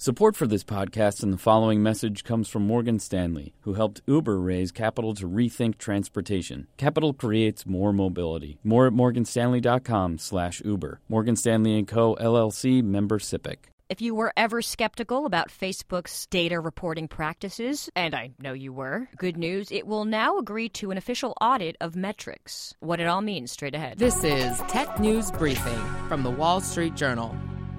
Support for this podcast and the following message comes from Morgan Stanley, who helped Uber raise capital to rethink transportation. Capital creates more mobility. More at morganstanley.com/Uber. Morgan Stanley & Co., LLC, member SIPC. If you were ever skeptical about Facebook's data reporting practices, and I know you were, good news, it will now agree to an official audit of metrics. What it all means, straight ahead. This is Tech News Briefing from The Wall Street Journal.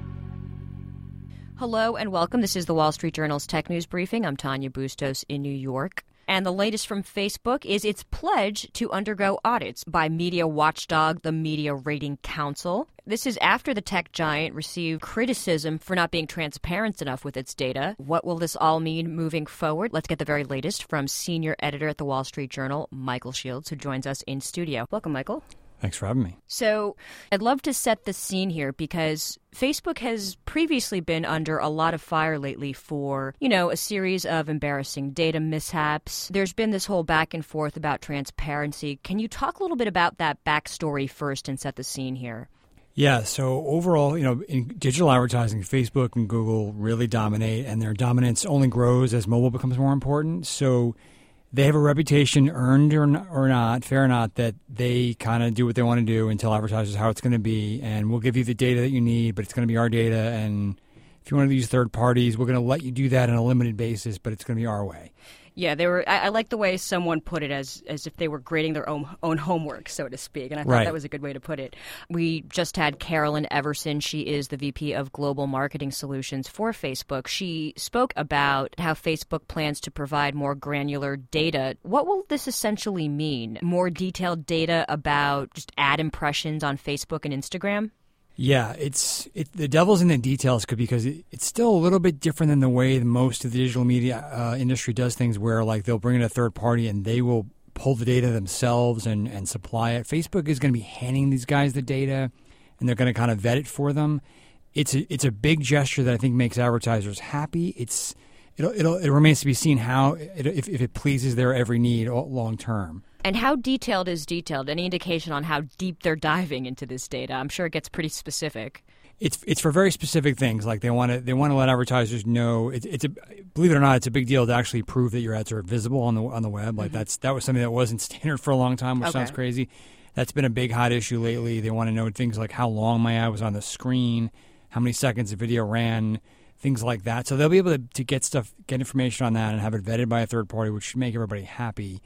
Hello and welcome. This is The Wall Street Journal's Tech News Briefing. I'm Tanya Bustos in New York. And the latest from Facebook is its pledge to undergo audits by media watchdog, the Media Rating Council. This is after the tech giant received criticism for not being transparent enough with its data. What will this all mean moving forward? Let's get the very latest from senior editor at The Wall Street Journal, Michael Shields, who joins us in studio. Welcome, Michael. Thanks for having me. So I'd love to set the scene here because Facebook has previously been under a lot of fire lately for, a series of embarrassing data mishaps. There's been this whole back and forth about transparency. Can you talk a little bit about that backstory first and set the scene here? Yeah, so overall, in digital advertising, Facebook and Google really dominate, and their dominance only grows as mobile becomes more important. So they have a reputation, earned or not, fair or not, that they kind of do what they want to do and tell advertisers how it's going to be. And we'll give you the data that you need, but it's going to be our data. And if you want to use third parties, we're going to let you do that on a limited basis, but it's going to be our way. Yeah, I like the way someone put it as if they were grading their own homework, so to speak. And I thought that was a good way to put it. We just had Carolyn Everson. She is the VP of Global Marketing Solutions for Facebook. She spoke about how Facebook plans to provide more granular data. What will this essentially mean? More detailed data about just ad impressions on Facebook and Instagram? Yeah, the devil's in the details because it's still a little bit different than the way most of the digital media industry does things, where they'll bring in a third party and they will pull the data themselves and supply it. Facebook is going to be handing these guys the data, and they're going to kind of vet it for them. It's a big gesture that I think makes advertisers happy. It remains to be seen if it pleases their every need long term. And how detailed is detailed? Any indication on how deep they're diving into this data? I'm sure it gets pretty specific. It's for very specific things. Like they want to let advertisers know. Believe it or not, it's a big deal to actually prove that your ads are visible on the web. Like that was something that wasn't standard for a long time, which sounds crazy. That's been a big hot issue lately. They want to know things like how long my ad was on the screen, how many seconds the video ran, things like that. So they'll be able to get information on that and have it vetted by a third party, which should make everybody happy.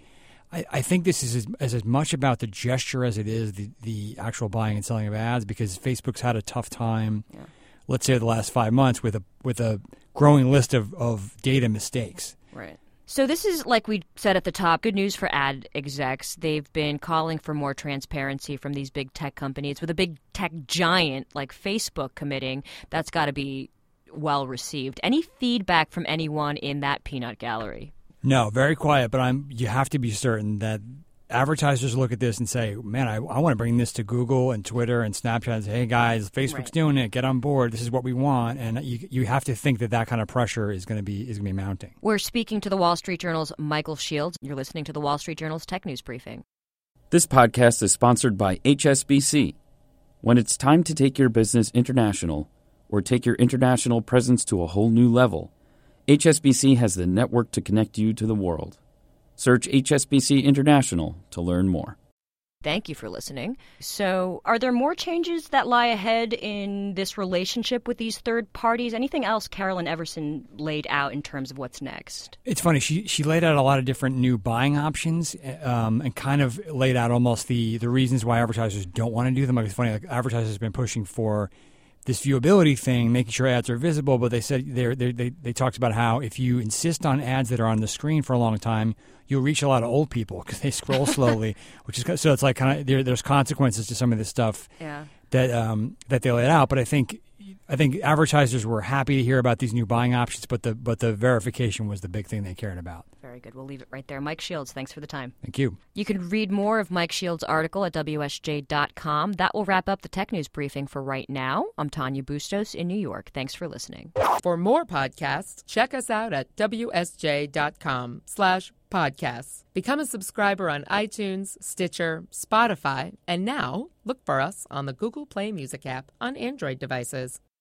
I think this is as much about the gesture as it is the actual buying and selling of ads, because Facebook's had a tough time, let's say the last 5 months, with a growing list of data mistakes. Right. So this is, like we said at the top, good news for ad execs. They've been calling for more transparency from these big tech companies. With a big tech giant like Facebook committing, that's got to be well received. Any feedback from anyone in that peanut gallery? No, very quiet, but you have to be certain that advertisers look at this and say, man, I want to bring this to Google and Twitter and Snapchat and say, hey, guys, Facebook's doing it. Get on board. This is what we want. And you have to think that kind of pressure is going to be mounting. We're speaking to the Wall Street Journal's Michael Shields. You're listening to the Wall Street Journal's Tech News Briefing. This podcast is sponsored by HSBC. When it's time to take your business international or take your international presence to a whole new level, HSBC has the network to connect you to the world. Search HSBC International to learn more. Thank you for listening. So, are there more changes that lie ahead in this relationship with these third parties? Anything else Carolyn Everson laid out in terms of what's next? It's funny. She laid out a lot of different new buying options and kind of laid out almost the reasons why advertisers don't want to do them. Like, it's funny, advertisers have been pushing for this viewability thing, making sure ads are visible, but they said they talked about how if you insist on ads that are on the screen for a long time, you'll reach a lot of old people because they scroll slowly. So it's like kind of there's consequences to some of this stuff that they laid out. But I think advertisers were happy to hear about these new buying options, but the verification was the big thing they cared about. Very good. We'll leave it right there. Mike Shields, thanks for the time. Thank you. You can read more of Mike Shields' article at WSJ.com. That will wrap up the Tech News Briefing for right now. I'm Tanya Bustos in New York. Thanks for listening. For more podcasts, check us out at WSJ.com/podcasts. Become a subscriber on iTunes, Stitcher, Spotify, and now look for us on the Google Play Music app on Android devices.